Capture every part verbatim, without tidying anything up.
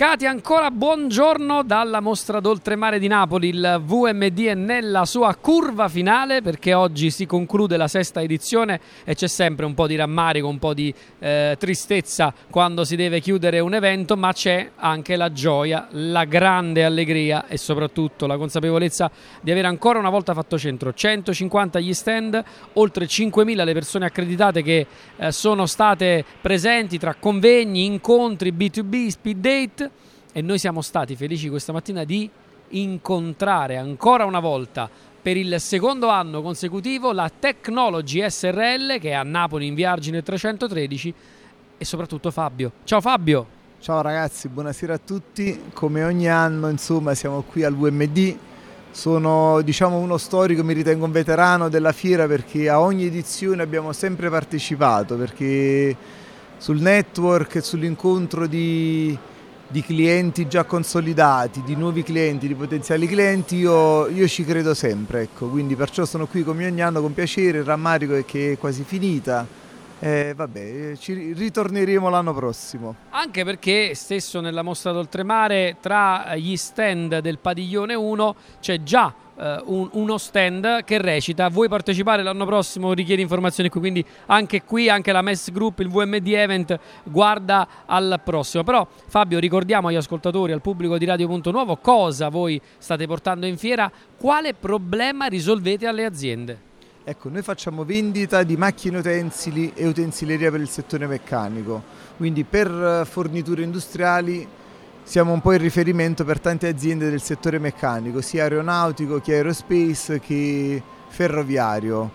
Katia, ancora buongiorno dalla Mostra d'Oltremare di Napoli. Il V M D è nella sua curva finale perché oggi si conclude la sesta edizione e c'è sempre un po' di rammarico, un po' di eh, tristezza quando si deve chiudere un evento, ma c'è anche la gioia, la grande allegria e soprattutto la consapevolezza di avere ancora una volta fatto centro. centocinquanta gli stand, oltre cinquemila le persone accreditate che eh, sono state presenti tra convegni, incontri, B due B, speed date, e noi siamo stati felici questa mattina di incontrare ancora una volta per il secondo anno consecutivo la Technology S R L, che è a Napoli in via Argine trecentotredici, e soprattutto Fabio. Ciao Fabio! Ciao ragazzi, buonasera a tutti. Come ogni anno, insomma, siamo qui al V M D. Sono, diciamo, uno storico, mi ritengo un veterano della fiera perché a ogni edizione abbiamo sempre partecipato, perché sul network e sull'incontro di, di clienti già consolidati, di nuovi clienti, di potenziali clienti, io, io ci credo sempre, ecco. Quindi perciò sono qui come ogni anno con piacere. Il rammarico è che è quasi finita. Eh, vabbè, ci ritorneremo l'anno prossimo. Anche perché stesso nella Mostra d'Oltremare, tra gli stand del padiglione uno c'è già eh, un, uno stand che recita: vuoi partecipare l'anno prossimo, richiedi informazioni qui. Quindi anche qui, anche la Mess Group, il V M D Event guarda al prossimo. Però Fabio, ricordiamo agli ascoltatori, al pubblico di Radio Punto Nuovo, cosa voi state portando in fiera, quale problema risolvete alle aziende. Ecco, noi facciamo vendita di macchine utensili e utensileria per il settore meccanico, quindi per forniture industriali siamo un po' il riferimento per tante aziende del settore meccanico, sia aeronautico che aerospace che ferroviario.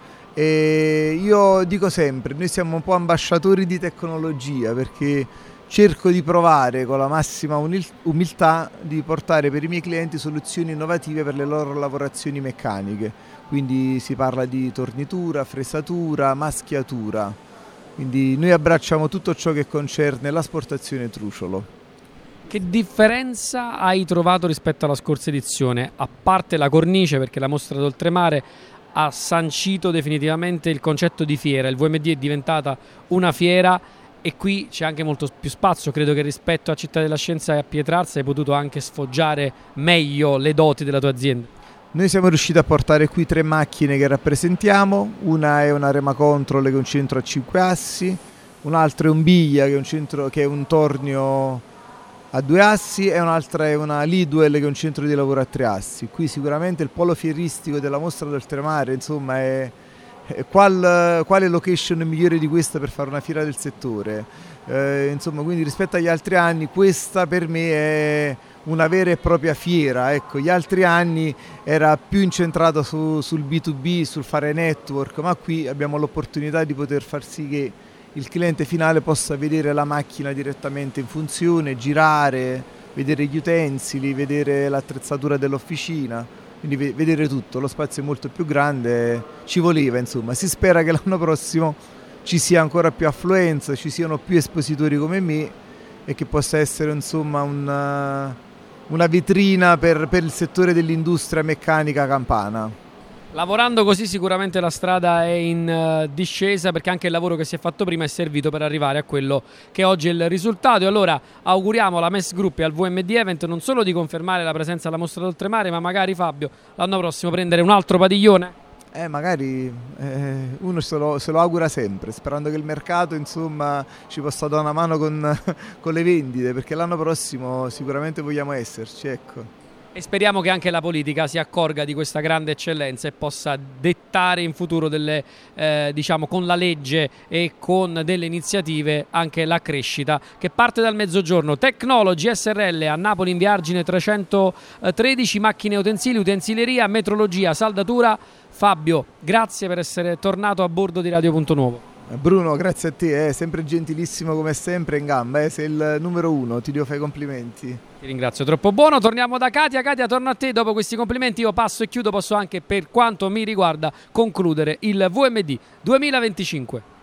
E io dico sempre, noi siamo un po' ambasciatori di tecnologia, perché cerco di provare con la massima umiltà di portare per i miei clienti soluzioni innovative per le loro lavorazioni meccaniche. Quindi si parla di tornitura, fresatura, maschiatura. Quindi noi abbracciamo tutto ciò che concerne l'asportazione truciolo. Che differenza hai trovato rispetto alla scorsa edizione? A parte la cornice, perché la Mostra d'Oltremare ha sancito definitivamente il concetto di fiera, il V M D è diventata una fiera e qui c'è anche molto più spazio. Credo che rispetto a Città della Scienza e a Pietrarsa hai potuto anche sfoggiare meglio le doti della tua azienda. Noi siamo riusciti a portare qui tre macchine che rappresentiamo. Una è una Rema Control, che è un centro a cinque assi, un'altra è un Biglia, che è un, centro, che è un tornio a due assi, e un'altra è una Lidwell, che è un centro di lavoro a tre assi. Qui sicuramente il polo fieristico della Mostra d'Oltremare, insomma, è, è qual, quale location migliore di questa per fare una fiera del settore. Eh, insomma, quindi rispetto agli altri anni questa per me è una vera e propria fiera. Ecco, gli altri anni era più incentrato su, sul B due B, sul fare network, ma qui abbiamo l'opportunità di poter far sì che il cliente finale possa vedere la macchina direttamente in funzione, girare, vedere gli utensili, vedere l'attrezzatura dell'officina, quindi vedere tutto. Lo spazio è molto più grande, ci voleva, insomma. Si spera che l'anno prossimo ci sia ancora più affluenza, ci siano più espositori come me e che possa essere, insomma, una, una vetrina per, per il settore dell'industria meccanica campana. Lavorando così sicuramente la strada è in uh, discesa, perché anche il lavoro che si è fatto prima è servito per arrivare a quello che oggi è il risultato. E allora auguriamo alla Mess Group e al V M D Event non solo di confermare la presenza alla Mostra d'Oltremare, ma magari, Fabio, l'anno prossimo prendere un altro padiglione? Eh, magari eh, uno se lo, se lo augura sempre, sperando che il mercato, insomma, ci possa dare una mano con, con le vendite, perché l'anno prossimo sicuramente vogliamo esserci, ecco. E speriamo che anche la politica si accorga di questa grande eccellenza e possa dettare in futuro delle, eh, diciamo, con la legge e con delle iniziative anche la crescita che parte dal mezzogiorno. Technology S R L a Napoli in via Argine trecentotredici, macchine e utensili, utensileria, metrologia, saldatura. Fabio, grazie per essere tornato a bordo di Radio Punto Nuovo. Bruno, grazie a te, eh, sempre gentilissimo come sempre, in gamba, eh, sei il numero uno, ti devo fare i complimenti. Ti ringrazio, troppo buono. Torniamo da Katia. Katia, torno a te. Dopo questi complimenti io passo e chiudo, posso anche, per quanto mi riguarda, concludere il V M D duemilaventicinque.